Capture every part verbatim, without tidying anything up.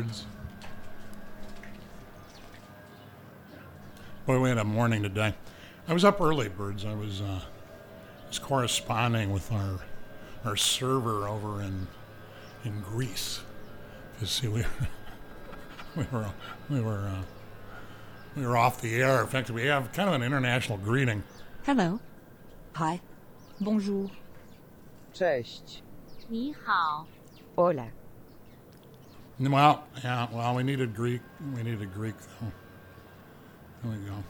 birds. Boy, we had a morning today. I was up early, birds. I was uh, was corresponding with our our server over in in Greece. Because see, we we were we were uh, we were off the air. In fact, we have kind of an international greeting. Hello. Hi. Bonjour. Cześć. 你好. Hola. Well, yeah. Well, we needed Greek. We needed Greek, though. There we go.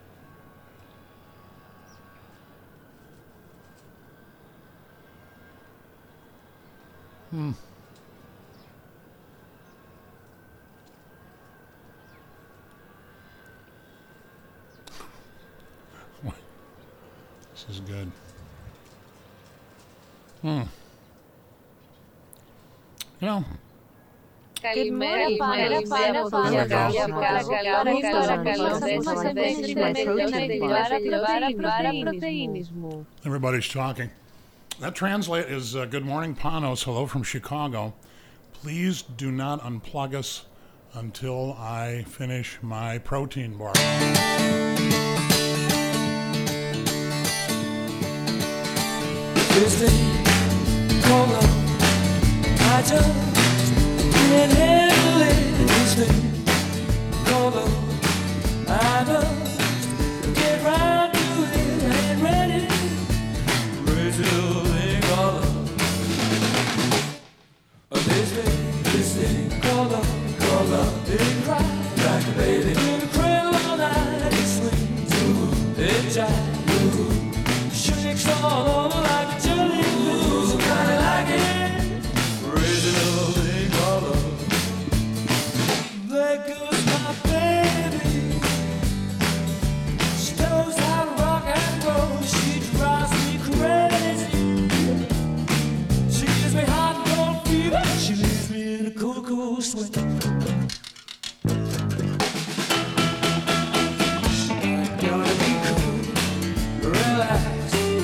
Hmm. This is good. Hmm. You know. Καλημέρα, καλημέρα, πάνω, πάνω, πάνω, Everybody's talking. That translate is uh, good morning, Panos. Hello from Chicago. Please do not unplug us until I finish my protein bar. This thing called love, I just can't handle it. This thing called love, I just get round to it. I ain't ready. Crazy little thing called love. This thing, this thing called love, called love. It cries like a baby in the cradle all night. It swings, ooh, it jives, shakes all over like a jellyfish. I kinda like it. Crazy little thing called love. There goes my baby. She knows how to rock and roll. She drives me crazy. She gives me hot and cold fever. She leaves me in a cool, cool sweat. Gotta be cool, relax.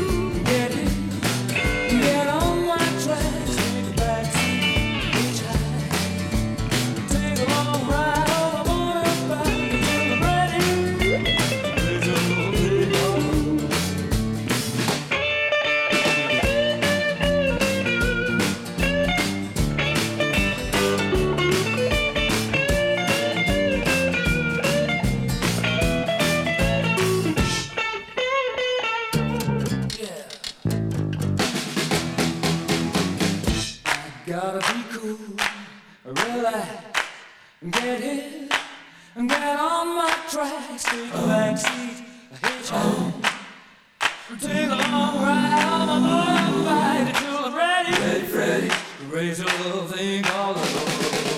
Gotta be cool, relax, get hit, get on my tracks, take a back seat, hitchhike, take a long ride on my motorbike until I'm ready, ready, ready, raise a little thing called love.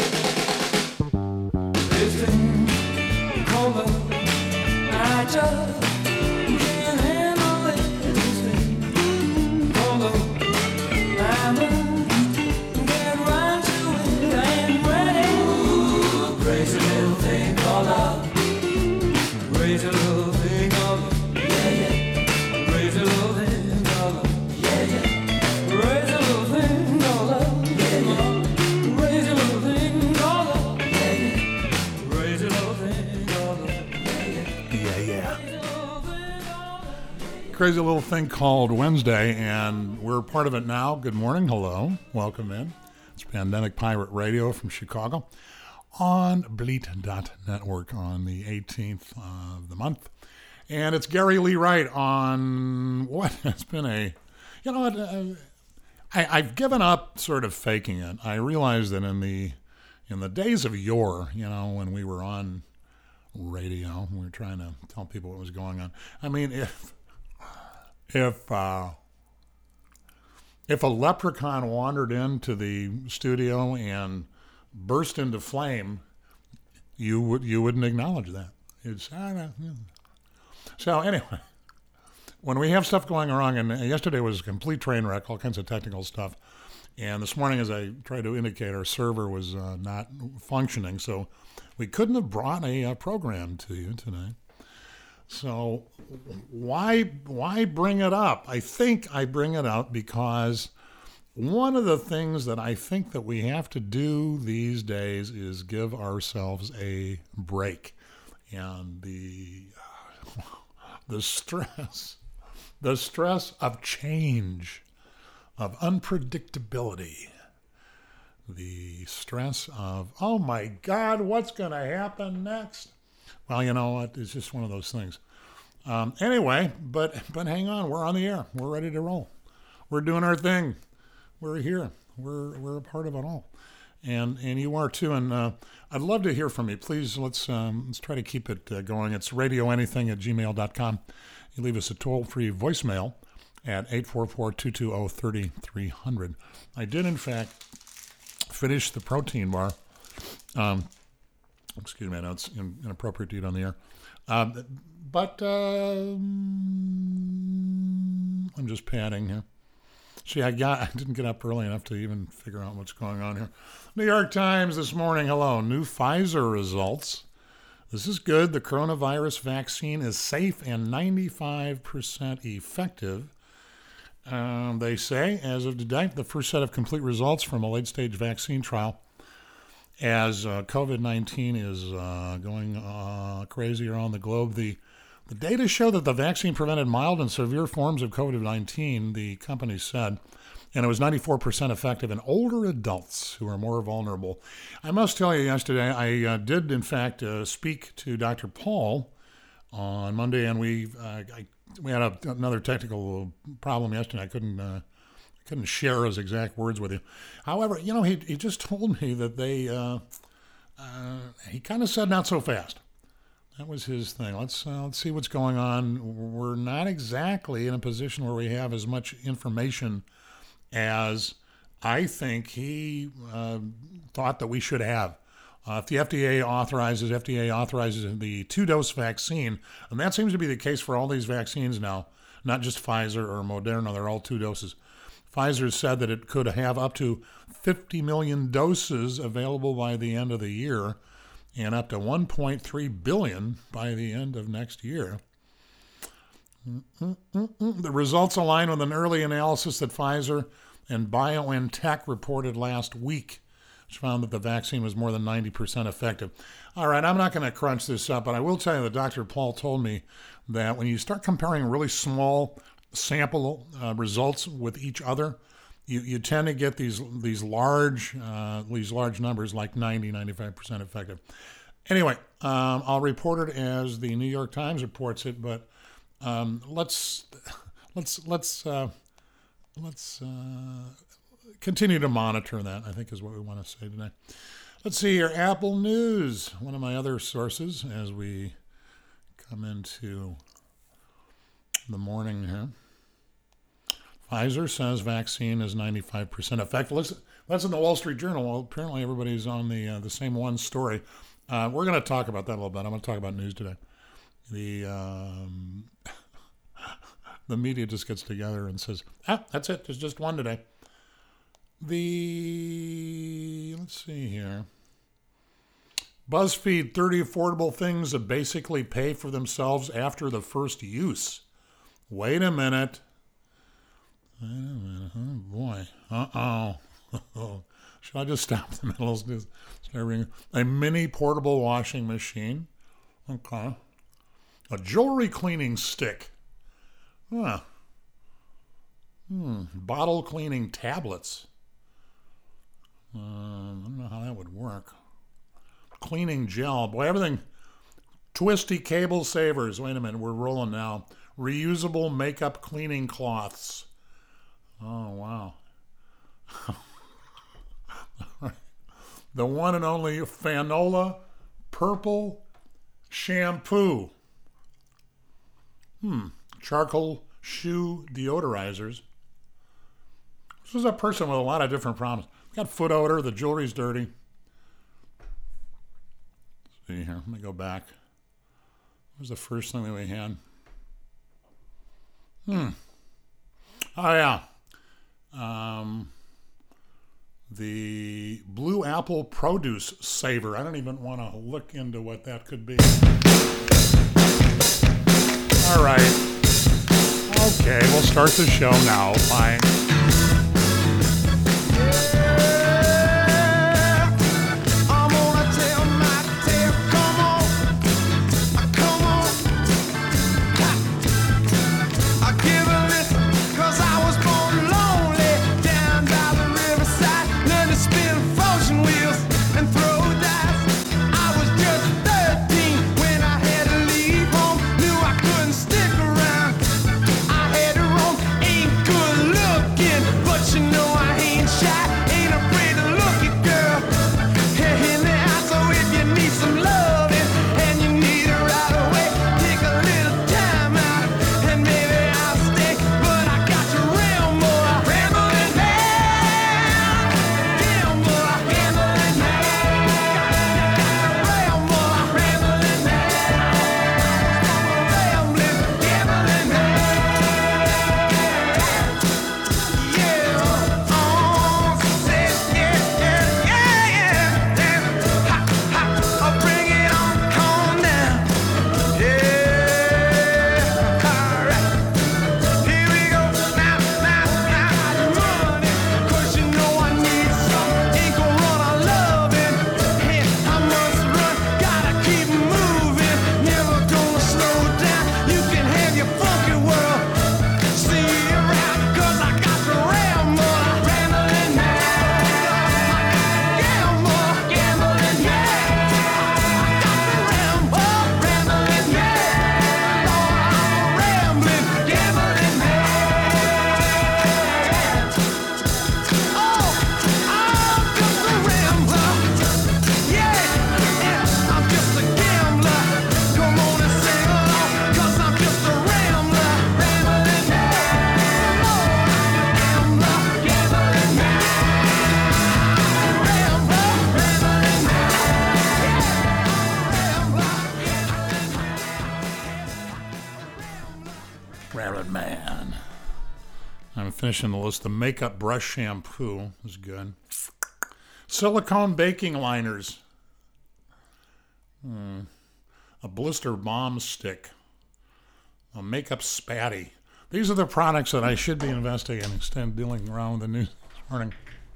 This thing called love, I just can't handle it. This thing called love, I'm a crazy little thing called love. Crazy little thing called love. Yeah, yeah. Crazy little thing called love. Yeah, yeah. Crazy little thing called love. Yeah, yeah. Crazy little thing called love. Yeah, yeah. Crazy little thing called love. Yeah, yeah. Yeah, yeah. Crazy little thing called Wednesday, and we're part of it now. Good morning, hello, welcome in. It's Pandemic Pirate Radio from Chicago on Bleat dot network on the eighteenth of the month. And it's Gary Lee Wright on what has been a, you know what, uh, I, I've given up sort of faking it. I realized that in the in the days of yore, you know, when we were on radio, we were trying to tell people what was going on. I mean, if if uh, if a leprechaun wandered into the studio and burst into flame, you would you wouldn't acknowledge that. You'd say, I don't know. So anyway, when we have stuff going wrong, and yesterday was a complete train wreck, all kinds of technical stuff, and this morning, as I tried to indicate, our server was uh, not functioning, so we couldn't have brought a uh, program to you today. So why why bring it up? I think I bring it up because one of the things that I think that we have to do these days is give ourselves a break. And the the stress, the stress of change, of unpredictability, the stress of, oh my God, what's going to happen next? Well, you know what? It's just one of those things. Um, anyway, but but hang on, we're on the air. We're ready to roll. We're doing our thing. We're here. We're we're a part of it all, and and you are too. And uh, I'd love to hear from you. Please let's um, let's try to keep it uh, going. It's radio anything at gmail dot com. You leave us a toll free voicemail at eight four four, two two zero, three three zero zero. I did in fact finish the protein bar. Um, excuse me, I know it's inappropriate to eat on the air. Um, but uh, I'm just padding here. See, I got I didn't get up early enough to even figure out what's going on here. New York Times this morning. Hello. New Pfizer results. This is good. The coronavirus vaccine is safe and ninety-five percent effective. Um, they say, as of today, the first set of complete results from a late-stage vaccine trial as uh, covid nineteen is uh, going uh, crazy around the globe. The The data show that the vaccine prevented mild and severe forms of covid nineteen, the company said, and it was ninety-four percent effective in older adults who are more vulnerable. I must tell you, yesterday, I uh, did, in fact, uh, speak to Doctor Paul on Monday, and we uh, I, we had a, another technical problem yesterday. I couldn't uh, couldn't share his exact words with you. However, you know, he he just told me that they, uh, uh, he kind of said not so fast. That was his thing. Let's uh, let's see what's going on. We're not exactly in a position where we have as much information as I think he uh, thought that we should have. Uh, if the F D A authorizes, F D A authorizes the two-dose vaccine, and that seems to be the case for all these vaccines now, not just Pfizer or Moderna. They're all two doses. Pfizer said that it could have up to fifty million doses available by the end of the year, and up to one point three billion by the end of next year. Mm-mm-mm-mm. The results align with an early analysis that Pfizer and BioNTech reported last week, which found that the vaccine was more than ninety percent effective. All right, I'm not going to crunch this up, but I will tell you that Doctor Paul told me that when you start comparing really small sample uh, results with each other, You, you tend to get these these large uh, these large numbers like ninety, ninety-five percent effective. Anyway, um, I'll report it as the New York Times reports it, but um, let's let's let's uh, let's uh, continue to monitor that, I think is what we want to say today. Let's see here, Apple News, one of my other sources as we come into the morning here. Pfizer says vaccine is ninety-five percent effective. Listen, that's in the Wall Street Journal. Well, apparently everybody's on the uh, the same one story. Uh, we're going to talk about that a little bit. I'm going to talk about news today. The um, the media just gets together and says, ah, that's it. There's just one today. The, let's see here. BuzzFeed, thirty affordable things that basically pay for themselves after the first use. Wait a minute. Wait a minute. Oh, boy. Uh-oh. Should I just stop the middle? Just start ringing. A mini portable washing machine. Okay. A jewelry cleaning stick. Huh. Hmm. Bottle cleaning tablets. Um, I don't know how that would work. Cleaning gel. Boy, everything. Twisty cable savers. Wait a minute. We're rolling now. Reusable makeup cleaning cloths. Oh, wow. The one and only Fanola Purple Shampoo. Hmm. Charcoal shoe deodorizers. This is a person with a lot of different problems. Got foot odor. The jewelry's dirty. Let's see here. Let me go back. What was the first thing that we had? Hmm. Oh, yeah. Um, the Blue Apple Produce Saver. I don't even want to look into what that could be. All right. Okay, we'll start the show now. Fine. Rabbit Man. I'm finishing the list. The makeup brush shampoo is good. Silicone baking liners. Hmm. A blister bomb stick. A makeup spatty. These are the products that I should be investigating instead of dealing around with the news this morning.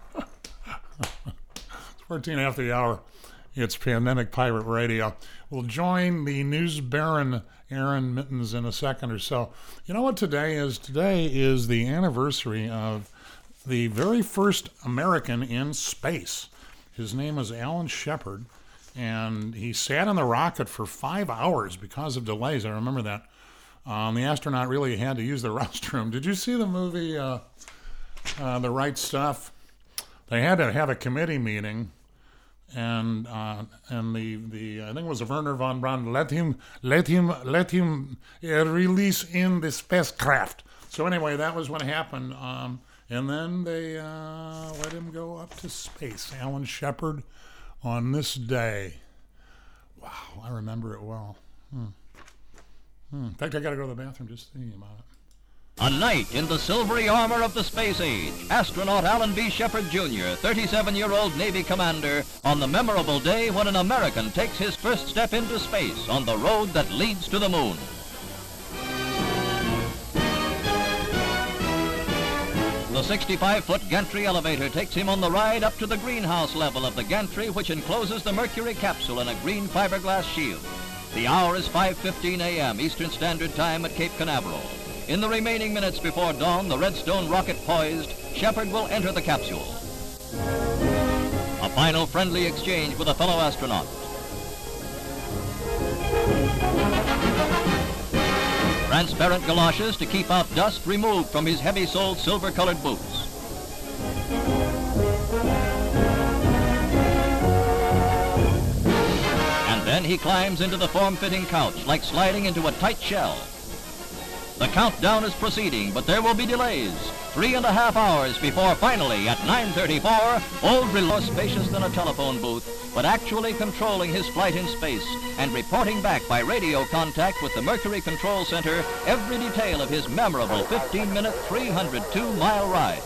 It's fourteen after the hour. It's Pandemic Pirate Radio. We'll join the news baron, Aaron Mittens, in a second or so. You know what today is? Today is the anniversary of the very first American in space. His name is Alan Shepard, and he sat on the rocket for five hours because of delays. I remember that. Um, the astronaut really had to use the restroom. Did you see the movie uh, uh, The Right Stuff? They had to have a committee meeting, and uh, and the, the I think it was Werner von Braun let him let him let him uh, release in the spacecraft. So anyway, that was what happened, um, and then they uh, let him go up to space. Alan Shepard on this day. Wow, I remember it well. Hmm. Hmm. In fact, I got to go to the bathroom just thinking about it. A knight in the silvery armor of the space age, astronaut Alan B. Shepard Junior, thirty-seven-year-old Navy commander, on the memorable day when an American takes his first step into space on the road that leads to the moon. The sixty-five foot gantry elevator takes him on the ride up to the greenhouse level of the gantry, which encloses the Mercury capsule in a green fiberglass shield. The hour is five fifteen a.m. Eastern Standard Time at Cape Canaveral. In the remaining minutes before dawn, the Redstone rocket poised, Shepard will enter the capsule. A final friendly exchange with a fellow astronaut. Transparent galoshes to keep out dust removed from his heavy-soled silver-colored boots. Then he climbs into the form-fitting couch, like sliding into a tight shell. The countdown is proceeding, but there will be delays. Three and a half hours before finally, at nine thirty-four, old Reload, more spacious than a telephone booth, but actually controlling his flight in space and reporting back by radio contact with the Mercury Control Center every detail of his memorable fifteen-minute, three hundred two mile ride.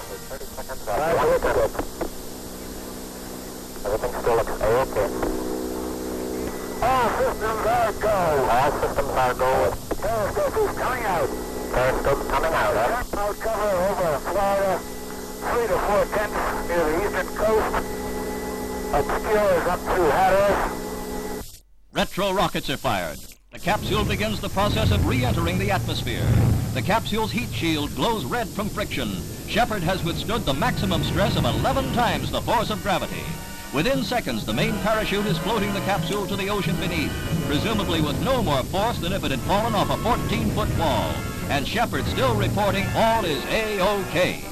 Everything still looks okay. All systems are go. All systems are go. Periscope is coming out. Periscope coming out, huh? Cloud cover over Florida. Three to four tenths near the eastern coast. Obscure is up to Hatteras. Retro rockets are fired. The capsule begins the process of re-entering the atmosphere. The capsule's heat shield glows red from friction. Shepard has withstood the maximum stress of eleven times the force of gravity. Within seconds, the main parachute is floating the capsule to the ocean beneath, presumably with no more force than if it had fallen off a fourteen foot wall. And Shepard still reporting all is A-OK.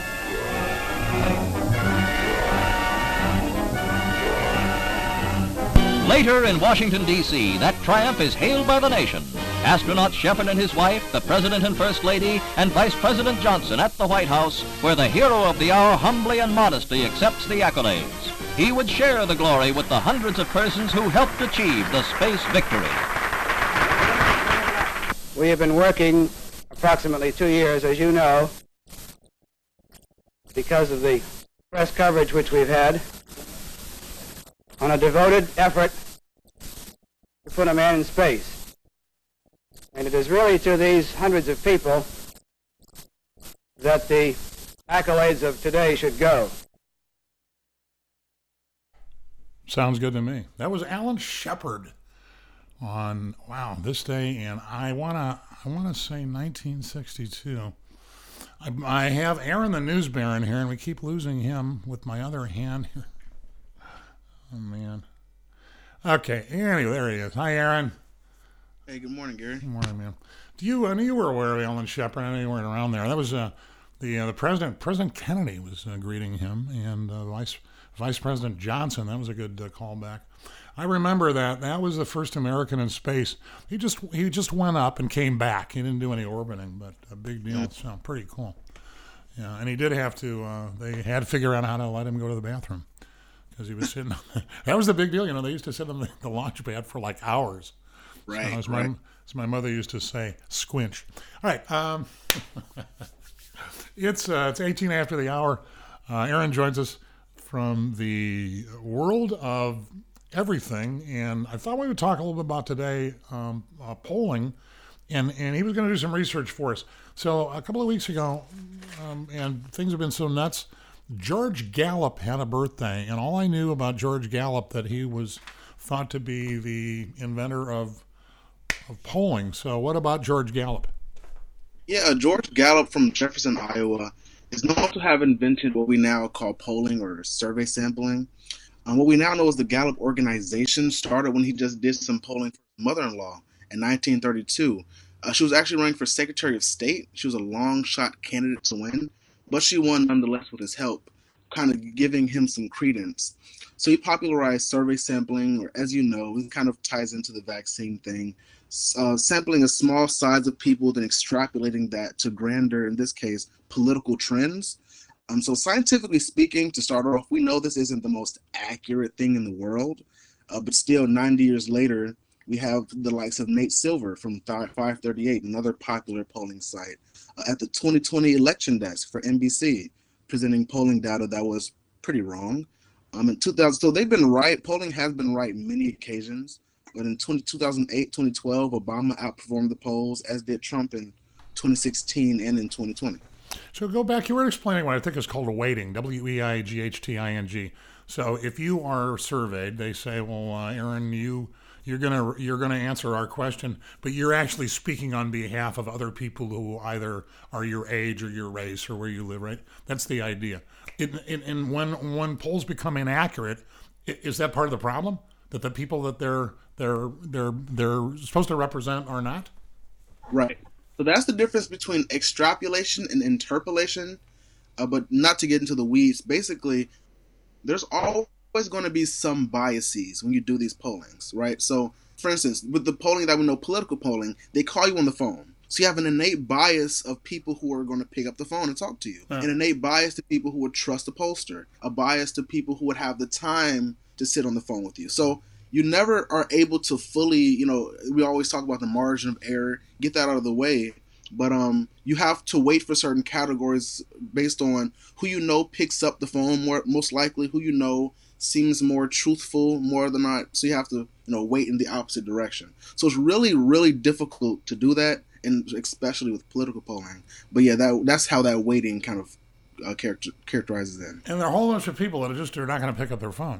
Later in Washington, D C, that triumph is hailed by the nation. Astronaut Shepard and his wife, the President and First Lady, and Vice President Johnson at the White House, where the hero of the hour humbly and modestly accepts the accolades. He would share the glory with the hundreds of persons who helped achieve the space victory. We have been working approximately two years, as you know, because of the press coverage which we've had, on a devoted effort to put a man in space. And it is really to these hundreds of people that the accolades of today should go. Sounds good to me. That was Alan Shepard on, wow, this day, and I wanna I wanna say nineteen sixty-two. I, I have Aaron the News Baron here, and we keep losing him with my other hand here. Oh man. Okay, anyway, there he is. Hi, Aaron. Hey, good morning, Gary. Good morning, man. Do you? I know you were aware of Alan Shepard. I know you weren't around there. That was uh, the uh, the president. President Kennedy was uh, greeting him, and uh, Vice Vice President Johnson. That was a good uh, callback. I remember that. That was the first American in space. He just he just went up and came back. He didn't do any orbiting, but a big deal. Yeah. So pretty cool. Yeah, and he did have to. Uh, they had to figure out how to let him go to the bathroom because he was sitting. That was the big deal. You know, they used to sit on the, the launch pad for like hours. Right. So it was right. my, as my mother used to say, squinch. All right. Um, it's uh, it's eighteen after the hour. Uh, Aaron joins us from the world of everything, and I thought we would talk a little bit about today um, uh, polling, and, and he was going to do some research for us. So a couple of weeks ago, um, and things have been so nuts, George Gallup had a birthday, and all I knew about George Gallup that he was thought to be the inventor of, of polling. So what about George Gallup? Yeah, George Gallup from Jefferson, Iowa, is known to have invented what we now call polling or survey sampling. Um, what we now know as the Gallup organization started when he just did some polling for his mother-in-law in nineteen thirty-two. Uh, she was actually running for Secretary of State. She was a long-shot candidate to win, but she won nonetheless with his help, kind of giving him some credence. So he popularized survey sampling, or as you know, it kind of ties into the vaccine thing, uh, sampling a small size of people, then extrapolating that to grander, in this case, political trends. Um, so scientifically speaking, to start off, we know this isn't the most accurate thing in the world, uh, but still ninety years later, we have the likes of Nate Silver from five thirty-eight, another popular polling site, uh, at the twenty twenty election desk for N B C, presenting polling data that was pretty wrong. Um, in two thousand, so they've been right. Polling has been right many occasions, but in two thousand eight, twenty twelve, Obama outperformed the polls, as did Trump in twenty sixteen and in twenty twenty. So go back, you were explaining what I think is called a weighting, W E I G H T I N G. So if you are surveyed, they say, well, uh, Aaron, you, you're gonna you're gonna answer our question, but you're actually speaking on behalf of other people who either are your age or your race or where you live, right? That's the idea. It, it, and when when polls become inaccurate, is that part of the problem? That the people that they're they're they're they're supposed to represent are not? Right. So that's the difference between extrapolation and interpolation. Uh, but not to get into the weeds, basically, there's always going to be some biases when you do these pollings, right? So, for instance, with the polling that we know, political polling, they call you on the phone. So you have an innate bias of people who are going to pick up the phone and talk to you. Yeah. An innate bias to people who would trust a pollster. A bias to people who would have the time to sit on the phone with you. So you never are able to fully, you know, we always talk about the margin of error, get that out of the way. But um, you have to wait for certain categories based on who you know picks up the phone more, most likely, who you know seems more truthful more than not. So you have to, you know, wait in the opposite direction. So it's really, really difficult to do that, and especially with political polling. But yeah, that that's how that weighting kind of uh, character, characterizes it. And there are a whole bunch of people that are just are not going to pick up their phone.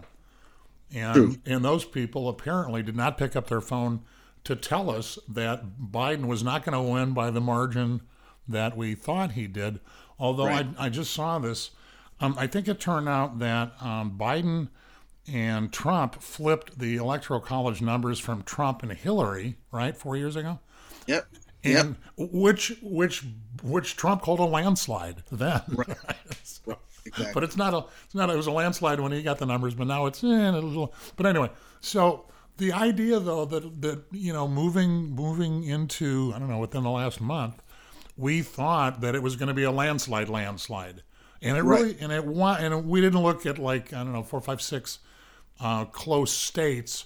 And True. and those people apparently did not pick up their phone to tell us that Biden was not going to win by the margin that we thought he did. Although right. I, I just saw this. Um, I think it turned out that um, Biden and Trump flipped the Electoral College numbers from Trump and Hillary, right, four years ago? Yep. And yep. which which which Trump called a landslide then. Right. Right. Exactly. But it's not a it's not a, it was a landslide when he got the numbers, but now it's eh, a little. But anyway, so the idea though that that you know moving moving into I don't know within the last month, we thought that it was going to be a landslide landslide, and it really right. and it and we didn't look at like I don't know four five six uh, close states,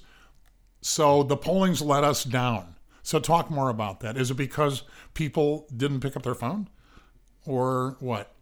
so the polling's let us down. So talk more about that. Is it because people didn't pick up their phone, or what?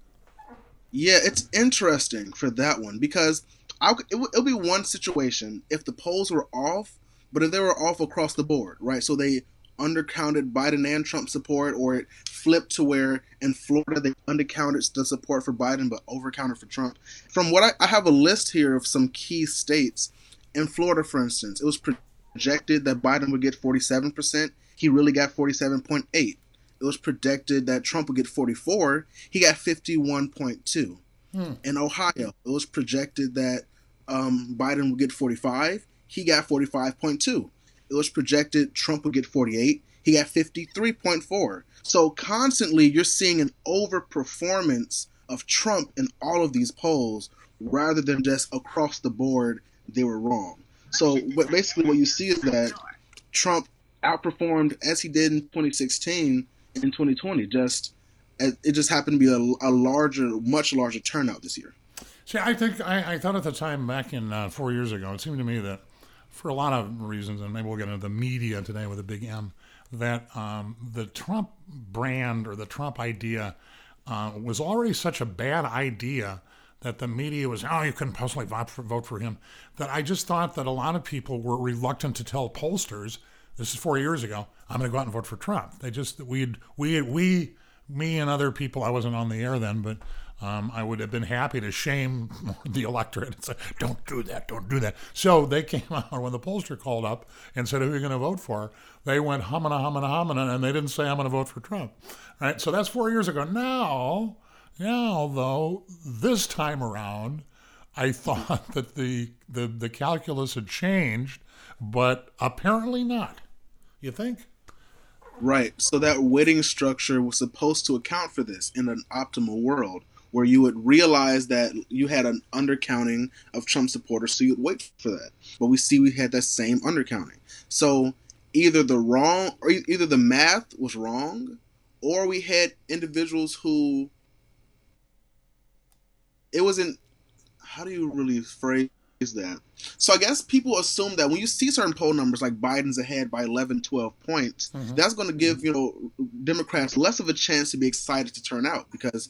Yeah, it's interesting for that one because I'll, it will, it'll be one situation if the polls were off, but if they were off across the board, right? So they undercounted Biden and Trump support, or it flipped to where in Florida they undercounted the support for Biden but overcounted for Trump. From what I, I have a list here of some key states. In Florida, for instance, it was projected that Biden would get forty-seven percent. He really got forty-seven point eight. It was projected that Trump would get forty-four. He got fifty-one point two. Hmm. In Ohio, it was projected that um, Biden would get forty-five. He got forty-five point two. It was projected Trump would get forty-eight. He got fifty-three point four. So constantly you're seeing an overperformance of Trump in all of these polls rather than just across the board they were wrong. So what basically what you see is that Trump outperformed as he did in twenty sixteen in twenty twenty. Just it just happened to be a, a larger, much larger turnout this year. See, I think I, I thought at the time back in uh, four years ago, it seemed to me that for a lot of reasons, and maybe we'll get into the media today with a big M, that um, the Trump brand or the Trump idea uh, was already such a bad idea that the media was, oh, you couldn't possibly vote for, vote for him, that I just thought that a lot of people were reluctant to tell pollsters, this is four years ago, I'm going to go out and vote for Trump. They just, we'd, we, we, me and other people, I wasn't on the air then, but um, I would have been happy to shame the electorate and say, don't do that, don't do that. So they came out when the pollster called up and said, who are you going to vote for? They went humana, humana, humana, and they didn't say, I'm going to vote for Trump. Right? So that's four years ago. Now, now though, this time around, I thought that the, the, the calculus had changed, but apparently not. You think? Right. So that weighting structure was supposed to account for this in an optimal world where you would realize that you had an undercounting of Trump supporters, so you'd wait for that. But we see we had that same undercounting. So either the wrong, or either the math was wrong, or we had individuals who it wasn't. How do you really phrase that? So I guess people assume that when you see certain poll numbers like Biden's ahead by eleven, twelve points, mm-hmm. that's going to give, you know, Democrats less of a chance to be excited to turn out. Because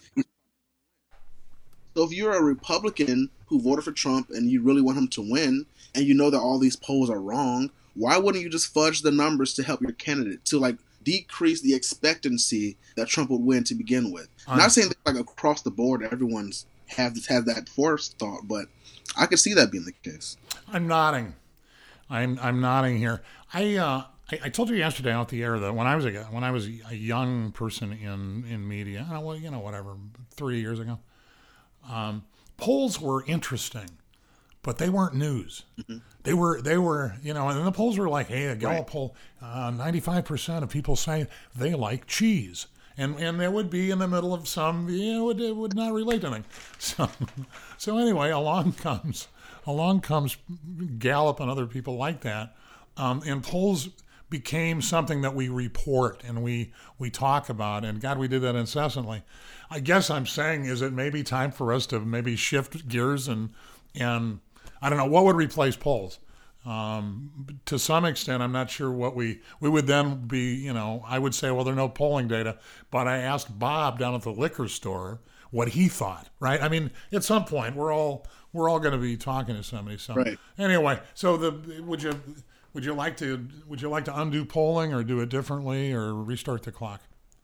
so if you're a Republican who voted for Trump and you really want him to win, and you know that all these polls are wrong, why wouldn't you just fudge the numbers to help your candidate, to like decrease the expectancy that Trump would win to begin with? I'm not saying that like across the board everyone's have have that forethought, but I could see that being the case. I'm nodding. I'm I'm nodding here. I uh, I, I told you yesterday out the air that when I was a when I was a young person in in media, well, you know, whatever, three years ago, um, polls were interesting, but they weren't news. Mm-hmm. They were they were you know, and the polls were like, hey, a Gallup right. poll, uh, ninety-five percent of people say they like cheese. And and there would be in the middle of some, you know, it would, it would not relate to anything. So, so anyway, along comes, along comes Gallup and other people like that, um, and polls became something that we report and we we talk about. And God, we did that incessantly. I guess I'm saying is it maybe time for us to maybe shift gears and and I don't know what would replace polls. Um, to some extent, I'm not sure what we, we would then be, you know, I would say, well, there are no polling data, but I asked Bob down at the liquor store what he thought, right? I mean, at some point we're all, we're all going to be talking to somebody. So right. Anyway, so the, would you, would you like to, would you like to undo polling or do it differently or restart the clock?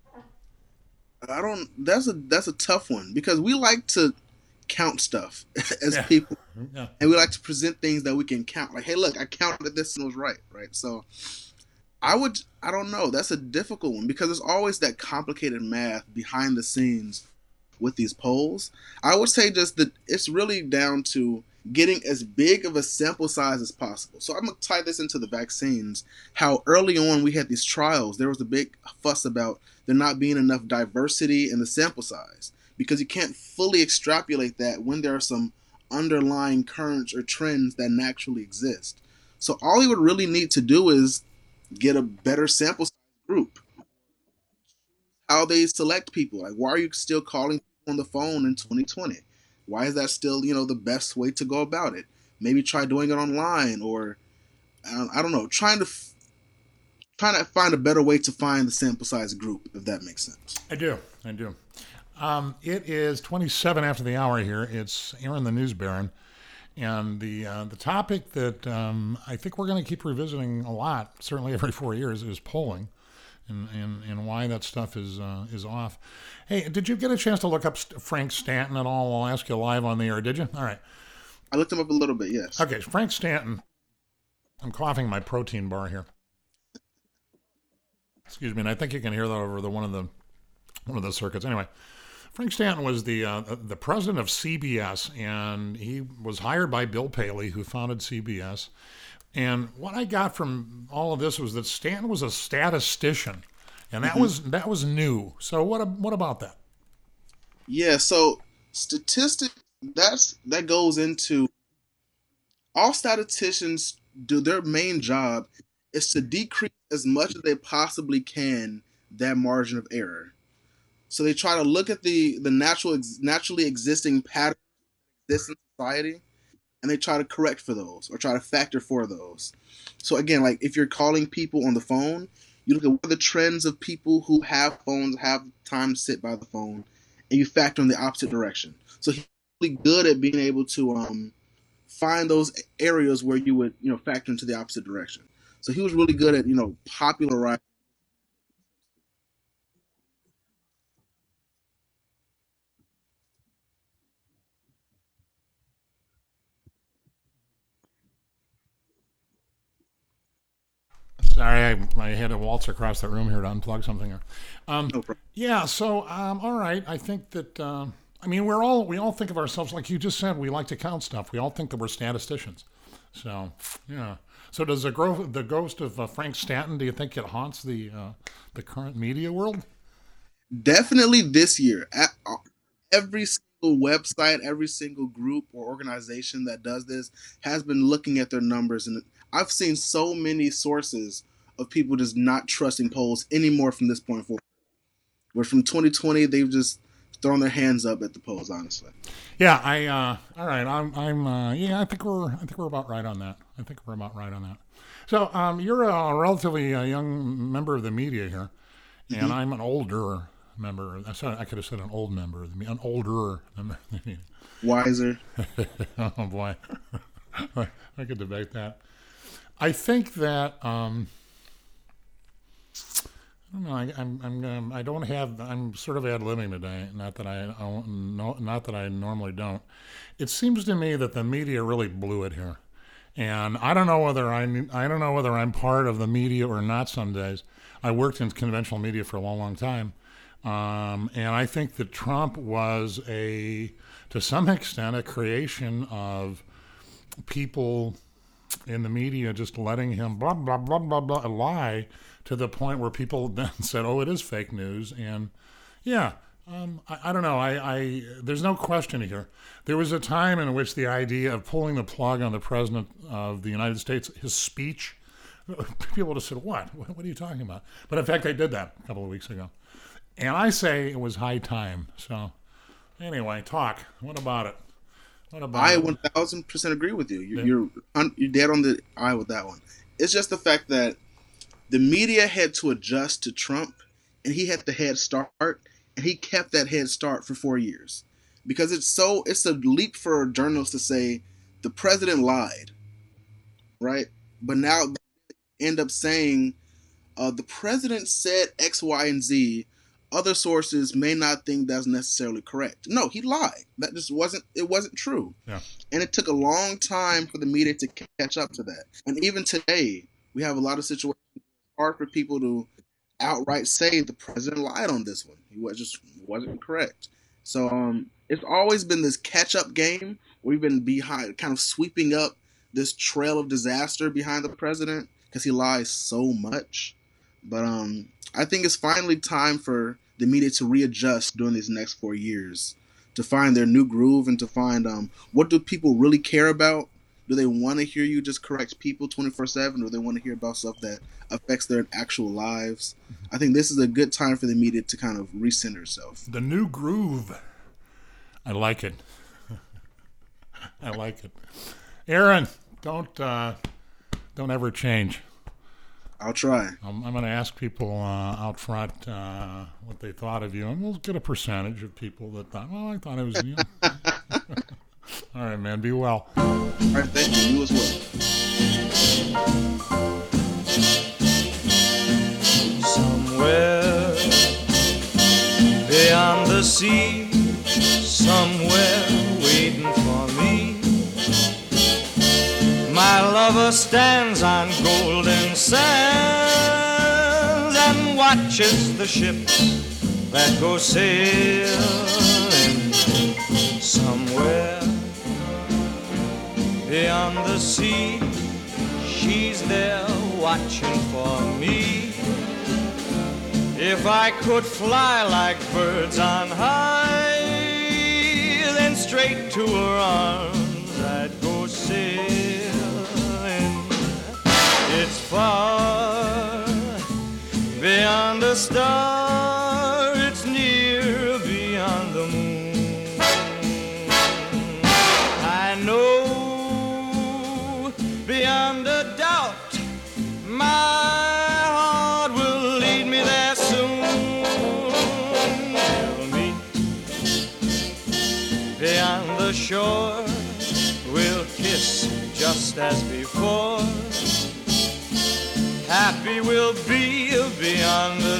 I don't, that's a, that's a tough one because we like to count stuff as yeah. people yeah. and we like to present things that we can count, like, hey, look, I counted this and it was right right so I would I don't know, that's a difficult one because there's always that complicated math behind the scenes with these polls. I would say just that it's really down to getting as big of a sample size as possible. So I'm gonna tie this into the vaccines, how early on we had these trials, there was a big fuss about there not being enough diversity in the sample size, because you can't fully extrapolate that when there are some underlying currents or trends that naturally exist. So all you would really need to do is get a better sample size group. How they select people. Like, why are you still calling people on the phone in twenty twenty? Why is that still, you know, the best way to go about it? Maybe try doing it online or, I don't know, trying to f- trying to find a better way to find the sample size group, if that makes sense. I do. I do. Um, it is twenty-seven after the hour here. It's Aaron the News Baron. And the uh, the topic that um, I think we're going to keep revisiting a lot, certainly every four years, is polling and, and, and why that stuff is uh, is off. Hey, did you get a chance to look up Frank Stanton at all? I'll ask you live on the air, did you? All right. I looked him up a little bit, yes. Okay, Frank Stanton. I'm coughing my protein bar here. Excuse me, and I think you can hear that over the one of the one of the circuits. Anyway. Frank Stanton was the uh, the president of C B S, and he was hired by Bill Paley, who founded C B S. And what I got from all of this was that Stanton was a statistician, and that mm-hmm. was that was new. So what what about that? Yeah, so statistics, that's that goes into all statisticians do. Their main job is to decrease as much as they possibly can that margin of error. So they try to look at the, the natural naturally existing patterns that exist in society, and they try to correct for those or try to factor for those. So again, like if you're calling people on the phone, You look at what are the trends of people who have phones, have time to sit by the phone, and you factor in the opposite direction. So he's really good at being able to um, find those areas where you would, you know, factor into the opposite direction. So he was really good at, you know, popularizing. Sorry, I, I had to waltz across the room here to unplug something here. Um, No problem. yeah, so um, all right. I think that uh, I mean we're all we all think of ourselves like you just said. We like to count stuff. We all think that we're statisticians. So yeah. So does the gro- the ghost of uh, Frank Stanton? Do you think it haunts the uh, the current media world? Definitely this year. At, uh, every single website, every single group or organization that does this has been looking at their numbers, and I've seen so many sources of people just not trusting polls anymore from this point forward. Where from twenty twenty, they've just thrown their hands up at the polls. Honestly. Yeah, I uh, all right. I'm I'm uh, yeah. I think we're I think we're about right on that. I think we're about right on that. So um, you're a relatively uh, young member of the media here, and Mm-hmm. I'm an older member. I said I could have said an old member of the media, an older member. Of the media. Wiser. Oh boy, I could debate that. I think that um, I don't know. I, I'm I'm um, I don't have. I'm sort of ad libbing today. Not that I, I don't- no, not that I normally don't. It seems to me that the media really blew it here, and I don't know whether I I don't know whether I'm part of the media or not. Some days I worked in conventional media for a long, long time, um, and I think that Trump was a to some extent a creation of people in the media just letting him blah blah blah blah blah lie to the point where people then said, "Oh, it is fake news." And yeah, um, I, I don't know. I, I there's no question here. There was a time in which the idea of pulling the plug on the president of the United States, his speech, people would have said, "What? What are you talking about?" But in fact, they did that a couple of weeks ago, and I say it was high time. So anyway, talk. What about it? What about I it? one thousand percent agree with you. You're Yeah. you're, un, you're dead on the eye with that one. It's just the fact that the media had to adjust to Trump, and he had the head start, and he kept that head start for four years. Because it's so it's a leap for a journalist to say the president lied, right? But now they end up saying uh, the president said X, Y, and Z. Other sources may not think that's necessarily correct. No, he lied. That just wasn't it wasn't true. Yeah. And it took a long time for the media to catch up to that. And even today, we have a lot of situations where it's hard for people to outright say the president lied on this one. He was just wasn't correct. So um, it's always been this catch-up game. We've been behind, kind of sweeping up this trail of disaster behind the president because he lies so much. But um, I think it's finally time for the media to readjust during these next four years to find their new groove and to find um, what do people really care about? Do they want to hear you just correct people twenty-four seven, or do they want to hear about stuff that affects their actual lives? I think this is a good time for the media to kind of recenter itself. The new groove. I like it. I like it. Aaron, don't uh, don't ever change. I'll try. I'm, I'm going to ask people uh, out front uh, what they thought of you, and we'll get a percentage of people that thought, well, I thought it was you. All right, man. Be well. All right, thank you. You as well. Somewhere beyond the sea, somewhere waiting for me, my lover stands on golden sands and watches the ships that go sailing. Somewhere beyond the sea, she's there watching for me. If I could fly like birds on high, then straight to her arms I'd go sailing. It's far beyond a star, it's near beyond the moon. I know beyond a doubt my heart will just as before. Happy we'll be beyond the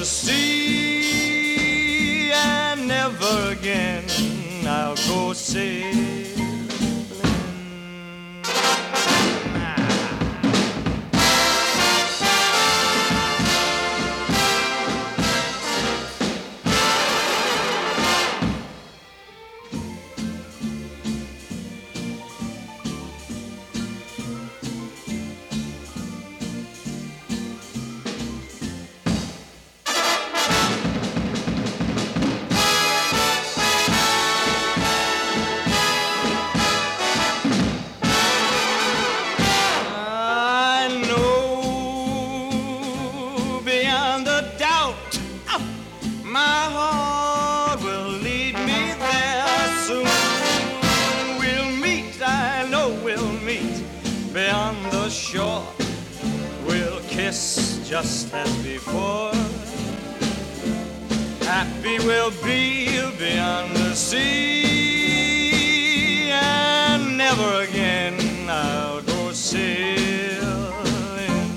sea, and never again I'll go sailing. Just as before, happy we'll be beyond the sea, and never again I'll go sailing.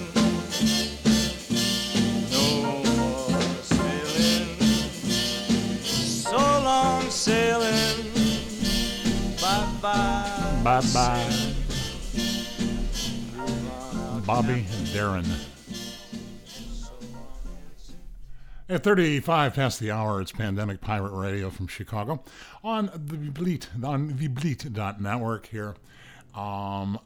No more sailing, so long sailing, bye-bye. Bye-bye. Bobby Darin. At thirty-five past the hour, it's Pandemic Pirate Radio from Chicago on the Bleat, on the Bleat dot network here. Um,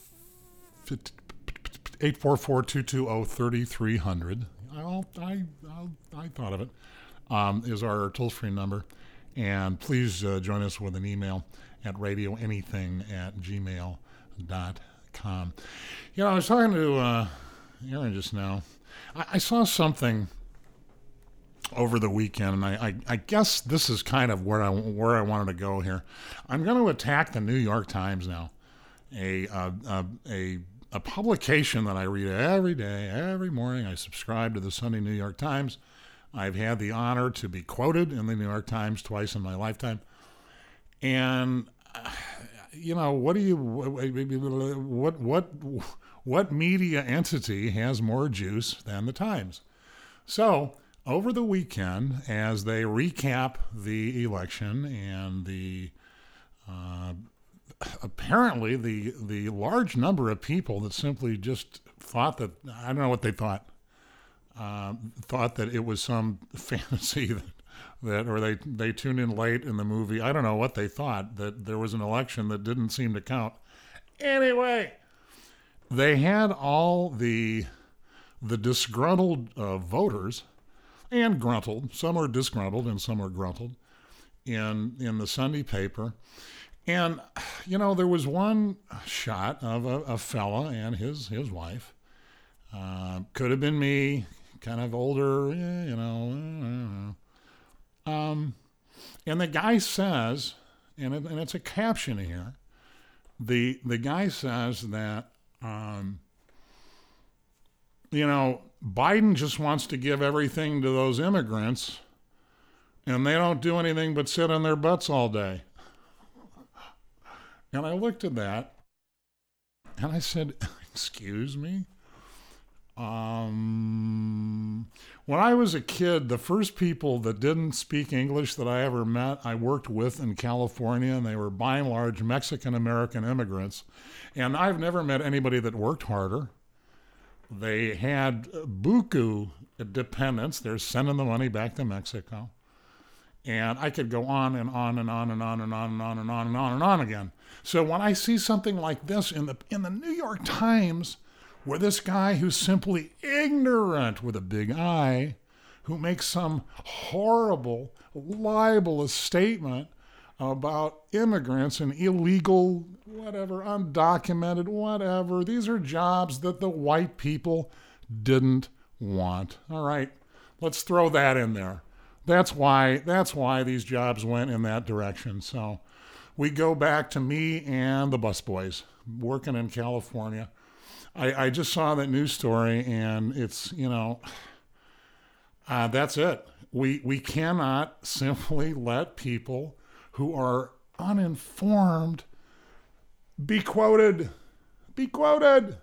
eight four four, two two zero, three three zero zero. I'll, I, I'll, I thought of it, um, is our toll-free number. And please uh, join us with an email at radioanything at gmail dot com. You know, I was talking to uh, Aaron just now. I, I saw something over the weekend, and I, I, I guess this is kind of where I where I wanted to go here. I'm going to attack the New York Times now, a uh, a, a a publication that I read every day, every morning. I subscribe to the Sunday New York Times. I've had the honor to be quoted in the New York Times twice in my lifetime, and uh, you know, what do you what what what media entity has more juice than the Times? So over the weekend, as they recap the election and the uh, apparently the the large number of people that simply just thought that, I don't know what they thought, uh, thought that it was some fantasy that, that or they, they tuned in late in the movie. I don't know what they thought, that there was an election that didn't seem to count. Anyway, they had all the the disgruntled uh, voters, and gruntled, some are disgruntled and some are gruntled, in in the Sunday paper. And, you know, there was one shot of a, a fella and his, his wife. Uh, could have been me, kind of older, eh, you know. I don't know. Um, and the guy says, and, it, and it's a caption here, the, the guy says that, um, you know, Biden just wants to give everything to those immigrants, and they don't do anything but sit on their butts all day. And I looked at that, and I said, excuse me? Um, when I was a kid, the first people that didn't speak English that I ever met, I worked with in California, and they were by and large Mexican-American immigrants. And I've never met anybody that worked harder. They had buku dependents. They're sending the money back to Mexico. And I could go on and on and on and on and on and on and on and on and on again. So when I see something like this in the in the New York Times, where this guy who's simply ignorant with a big I, who makes some horrible, libelous statement about immigrants and illegal, whatever, undocumented, whatever. These are jobs that the white people didn't want. All right, let's throw that in there. That's why, that's why these jobs went in that direction. So we go back to me and the busboys working in California. I, I just saw that news story, and it's, you know, uh, that's it. We we cannot simply let people who are uninformed be quoted. Be quoted.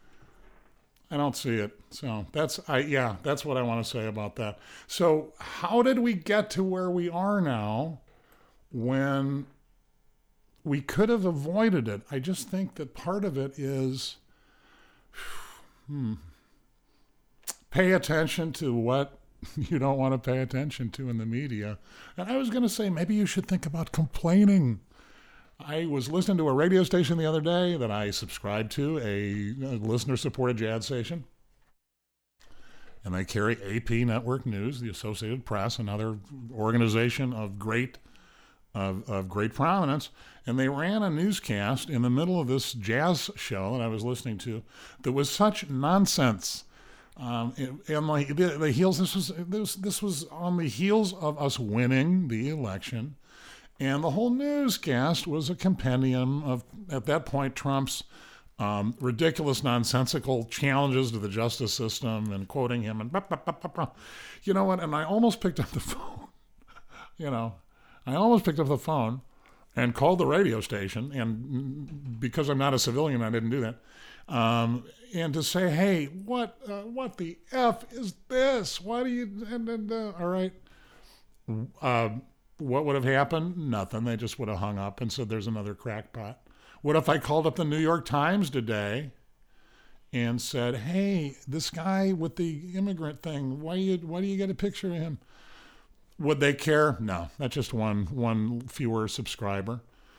I don't see it. So that's, I yeah, that's what I want to say about that. So how did we get to where we are now when we could have avoided it? I just think that part of it is, hmm, pay attention to what you don't want to pay attention to in the media. And I was going to say, maybe you should think about complaining. I was listening to a radio station the other day that I subscribe to, a, a listener-supported jazz station. And they carry A P Network News, the Associated Press, another organization of great of, of great prominence. And they ran a newscast in the middle of this jazz show that I was listening to that was such nonsense. Um, and like the, the heels, this was this this was on the heels of us winning the election. And the whole newscast was a compendium of, at that point, Trump's um, ridiculous, nonsensical challenges to the justice system and quoting him. And blah, blah, blah, blah, blah. You know what? And I almost picked up the phone. you know, I almost picked up the phone and called the radio station. And because I'm not a civilian, I didn't do that. Um, and to say, hey, what uh, what the F is this? Why do you... And, and, uh, all right. Uh, What would have happened? Nothing. They just would have hung up and said, there's another crackpot. What if I called up the New York Times today and said, hey, this guy with the immigrant thing, why you why do you get a picture of him? Would they care? No. That's just one one fewer subscriber.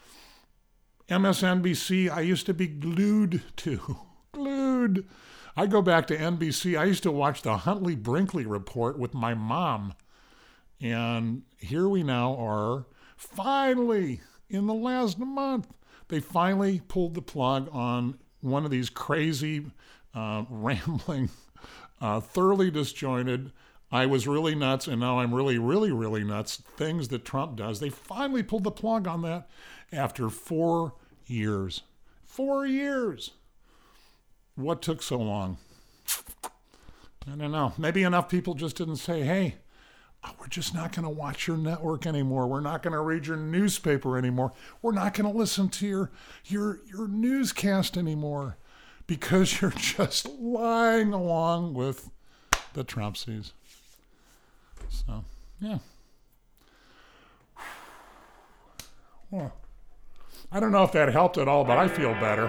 M S N B C, I used to be glued to. Glued. I go back to N B C. I used to watch the Huntley Brinkley Report with my mom. And here we now are, finally, in the last month, they finally pulled the plug on one of these crazy, uh, rambling, uh, thoroughly disjointed, I was really nuts and now I'm really, really, really nuts things that Trump does. They finally pulled the plug on that after four years. Four years. What took so long? I don't know. Maybe enough people just didn't say, hey, we're just not going to watch your network anymore. We're not going to read your newspaper anymore. We're not going to listen to your, your, your newscast anymore because you're just lying along with the Trumpsies. So, yeah. Well, I don't know if that helped at all, but I feel better.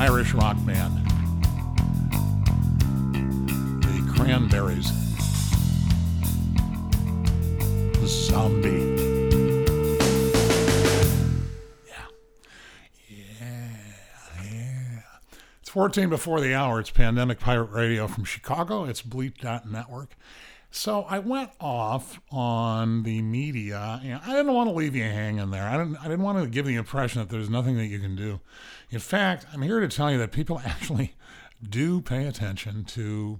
Irish rock band, the Cranberries. Zombie. Yeah. Yeah. Yeah. It's fourteen before the hour. It's Pandemic Pirate Radio from Chicago. It's Bleep dot network. So I went off on the media, and I didn't want to leave you hanging there. I didn't I didn't want to give the impression that there's nothing that you can do. In fact, I'm here to tell you that people actually do pay attention to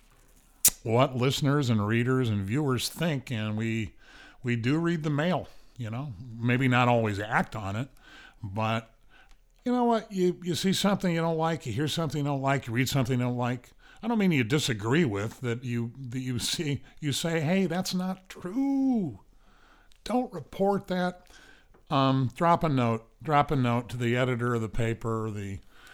what listeners and readers and viewers think, and we we do read the mail, you know, maybe not always act on it, but you know what, you, you see something you don't like, you hear something you don't like, you read something you don't like. I don't mean you disagree with, that you, that you see, you say, hey, that's not true. Don't report that. Um, drop a note, drop a note to the editor of the paper, the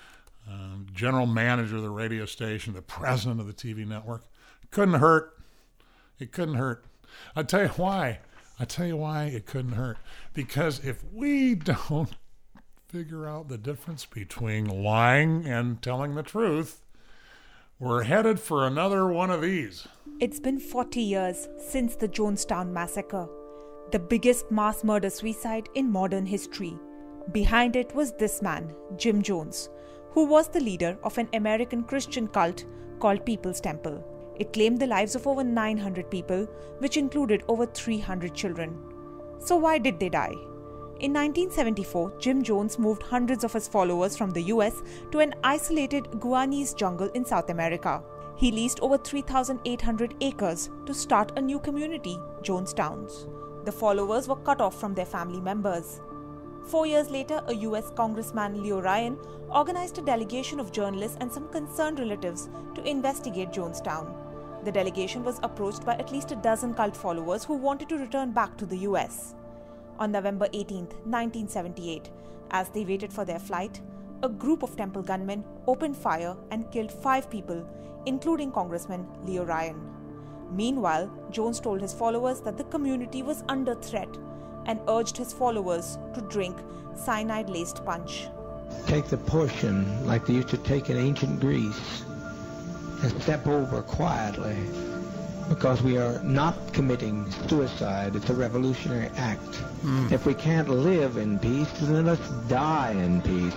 um, general manager of the radio station, the president of the T V network. Couldn't hurt. It couldn't hurt. I'll tell you why. I'll tell you why it couldn't hurt. Because if we don't figure out the difference between lying and telling the truth, we're headed for another one of these. It's been forty years since the Jonestown Massacre, the biggest mass murder-suicide in modern history. Behind it was this man, Jim Jones, who was the leader of an American Christian cult called People's Temple. It claimed the lives of over nine hundred people, which included over three hundred children. So why did they die? In nineteen seventy-four, Jim Jones moved hundreds of his followers from the U S to an isolated Guanese jungle in South America. He leased over three thousand eight hundred acres to start a new community, Jonestowns. The followers were cut off from their family members. Four years later, a U S Congressman, Leo Ryan, organized a delegation of journalists and some concerned relatives to investigate Jonestown. The delegation was approached by at least a dozen cult followers who wanted to return back to the U S. On November eighteenth, nineteen seventy-eight, as they waited for their flight, a group of temple gunmen opened fire and killed five people, including Congressman Leo Ryan. Meanwhile, Jones told his followers that the community was under threat and urged his followers to drink cyanide-laced punch. Take the portion like they used to take in ancient Greece and step over quietly, because we are not committing suicide. It's a revolutionary act. Mm. If we can't live in peace, then let's die in peace.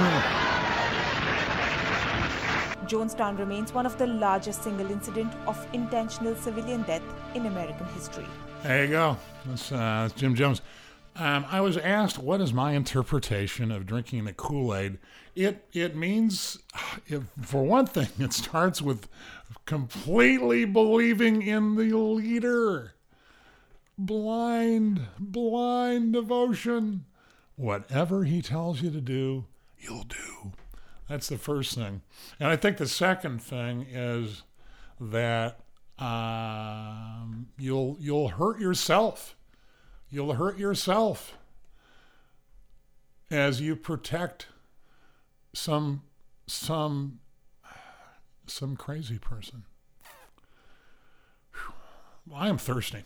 Jonestown remains one of the largest single incident of intentional civilian death in American history. There you go. That's, uh, that's Jim Jones. Um, I was asked, what is my interpretation of drinking the Kool-Aid? It it means, if, for one thing, it starts with completely believing in the leader. Blind, blind devotion. Whatever he tells you to do, you'll do. That's the first thing. And I think the second thing is that um, you'll you'll hurt yourself. You'll hurt yourself as you protect some some some crazy person. Whew. I am thirsty.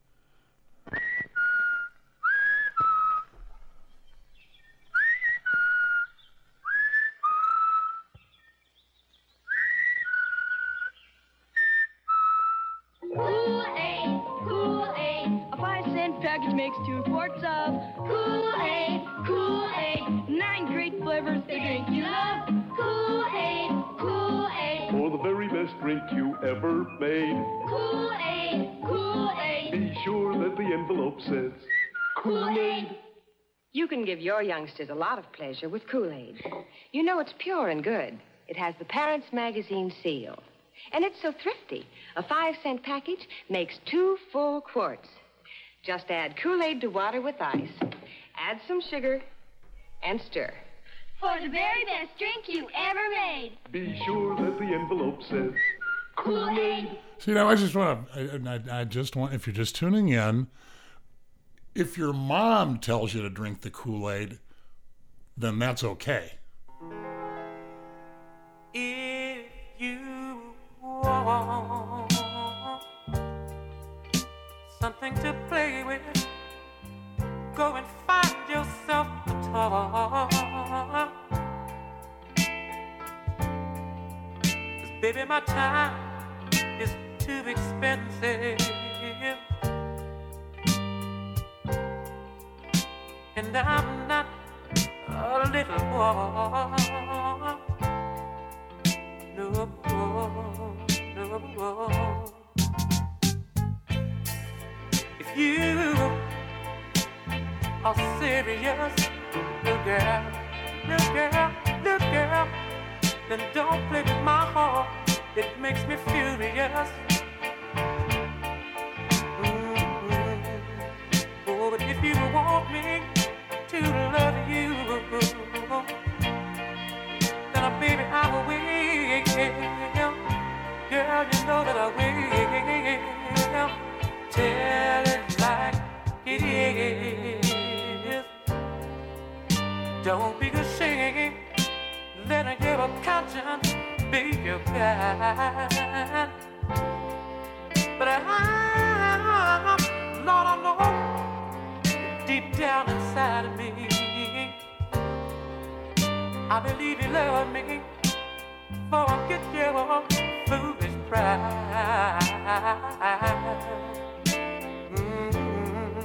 Kool-Aid, Kool-Aid, a five cent package makes two quarts of Kool-Aid, Kool-Aid, nine great flavors, the drink you love. Kool-Aid, Kool-Aid, for the very best drink you ever made. Kool-Aid, Kool-Aid, Be sure that the envelope says Kool-Aid. You can give your youngsters a lot of pleasure with Kool-Aid. You know it's pure and good. It has the Parents Magazine seal. And it's so thrifty. A five-cent package makes two full quarts. Just add Kool-Aid to water with ice. Add some sugar and stir. For the very best drink you ever made. Be sure that the envelope says Kool-Aid. See, now I just want to, I, I just want, if you're just tuning in, if your mom tells you to drink the Kool-Aid, then that's okay. If you want something to play with, go and find yourself a toy. Baby, my time is too expensive. And I'm not a little boy. No, no. If you are serious, little girl, little girl, little girl, then don't play with my heart. It makes me furious. Mm-hmm. Oh, but if you want me to love you, then uh, baby, I will wait. Girl, you know that I will. Tell it like it is. Don't be ashamed. Let your conscience be your guide. But I, Lord, I know deep down inside of me, I believe you love me. Forget your foolish pride. Mm-hmm.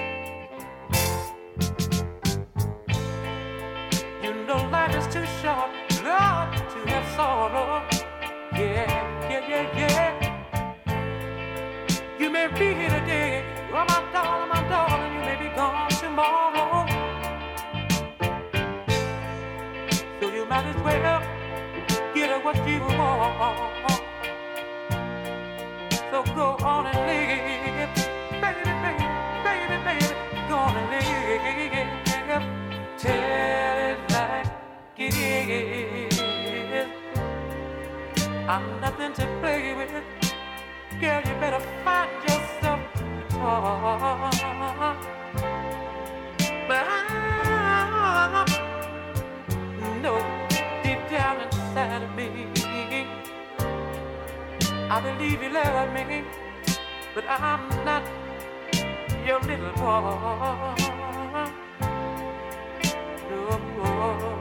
You know life is too short, Lord, to have sorrow. Yeah, yeah, yeah, yeah. You may be here today, oh my darling, my darling, you may be gone tomorrow. So you might as well get what you want. So go on and live, baby, baby, baby, baby, go on and live. Tell it like it is. I'm nothing to play with. Girl, you better find yourself a talk. But I know deep down inside of me, I believe you love me, but I'm not your little boy. No,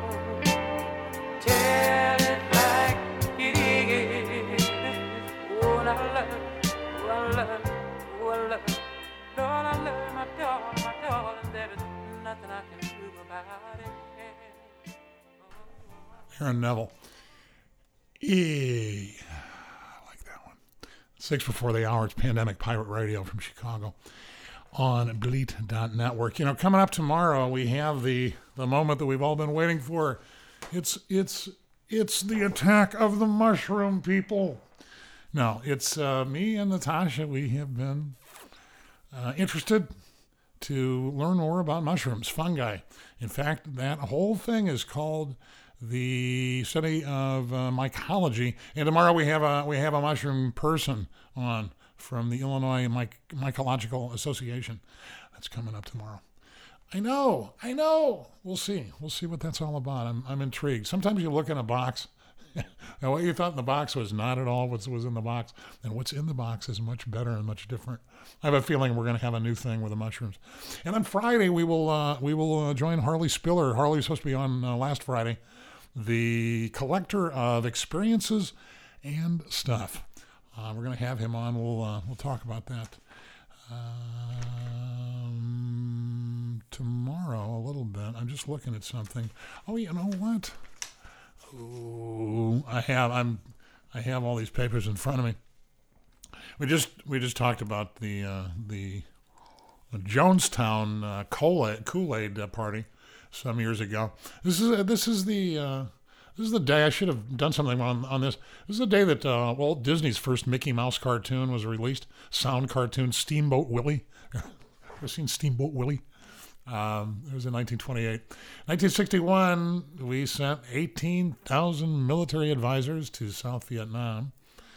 tell it like it is. Oh, I love, oh, I love, oh, I love, Lord, I love my darling, my darling. There is nothing I can do about it. Aaron Neville. Yeah. Six before the hour, it's Pandemic Pirate Radio from Chicago on Bleat dot network. You know, coming up tomorrow, we have the, the moment that we've all been waiting for. It's it's it's the attack of the mushroom people. No, it's uh, me and Natasha. We have been uh, interested to learn more about mushrooms, fungi. In fact, that whole thing is called the study of uh, mycology, and tomorrow we have a we have a mushroom person on from the Illinois My- Mycological Association. That's coming up tomorrow. I know, I know. We'll see. We'll see what that's all about. I'm I'm intrigued. Sometimes you look in a box, and what you thought in the box was not at all what was in the box, and what's in the box is much better and much different. I have a feeling we're going to have a new thing with the mushrooms. And on Friday we will uh, we will uh, join Harley Spiller. Harley was supposed to be on uh, last Friday. The collector of experiences and stuff. Uh, we're going to have him on. We'll uh, we'll talk about that um, tomorrow a little bit. I'm just looking at something. Oh, you know what? Ooh, I have I'm I have all these papers in front of me. We just we just talked about the uh, the Jonestown uh, Kool-Aid, Kool-Aid uh, party some years ago. This is uh, this is the uh, this is the day I should have done something on on this. This is the day that uh, Walt Disney's first Mickey Mouse cartoon was released. Sound cartoon, Steamboat Willie. Ever seen Steamboat Willie? Um, it was in nineteen twenty-eight. nineteen sixty-one, we sent eighteen thousand military advisors to South Vietnam.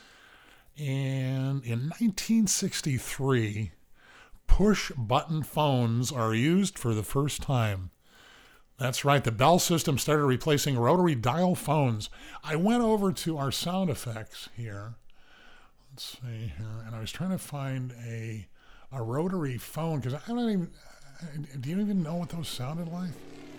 And in nineteen sixty-three, push-button phones are used for the first time. That's right, the Bell system started replacing rotary dial phones. I went over to our sound effects here. Let's see here. And I was trying to find a a rotary phone, because I don't even... Do you even know what those sounded like?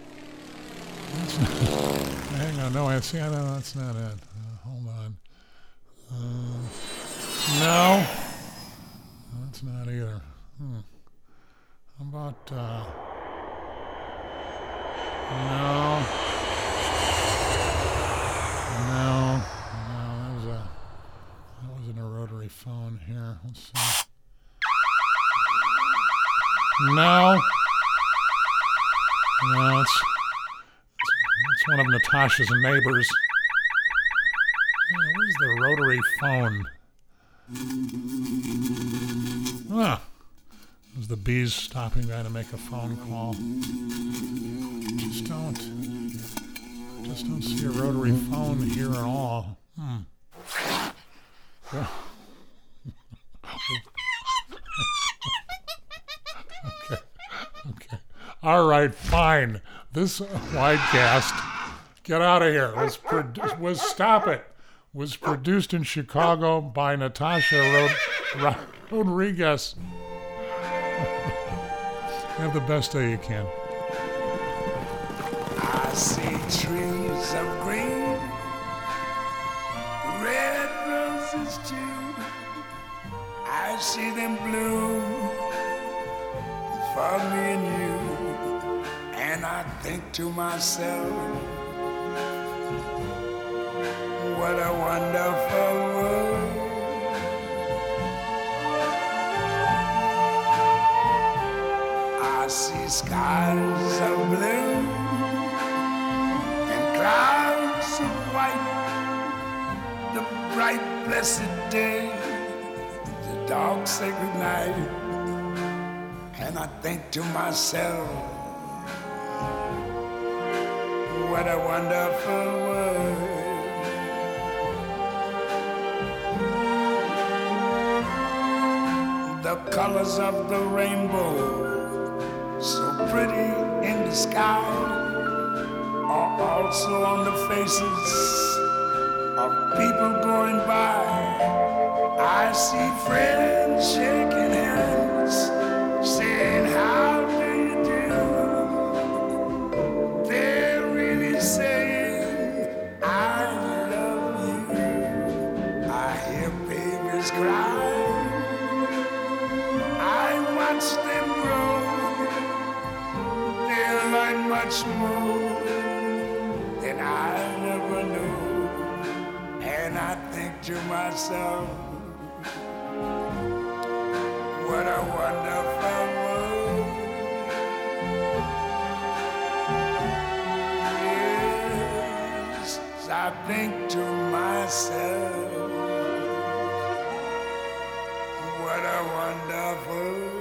That's not, hang on, no, I see, I know that's not it. Uh, hold on. Uh, no. That's not either. Hmm. How about, uh, no. No. No, that was a, that wasn't a rotary phone here. Let's see. No. No, it's, it's one of Natasha's neighbors. Yeah, where's the rotary phone? Ah, it was the bees stopping by to make a phone call. Just don't, just don't see a rotary phone here at all. Hmm. Yeah. Okay. Okay. All right, fine. This widecast, get out of here. Was produ- was stop it. Was produced in Chicago by Natasha Rod- Rod- Rodriguez. Have the best day you can. I see trees of green, red roses too. I see them bloom for me and you, and I think to myself, what a wonderful world. I see skies of blue and clouds of white, the bright blessed day, the dark sacred night, and I think to myself, what a wonderful world. The colors of the rainbow, so pretty in the sky, are also on the faces of people going by. I see friends shaking hands, saying, how do you do? They're really saying, I love you. I hear babies cry. Watch them grow, they'll learn much more than I never knew. And I think to myself, what a wonderful world. Yes, I think to myself, what a wonderful world.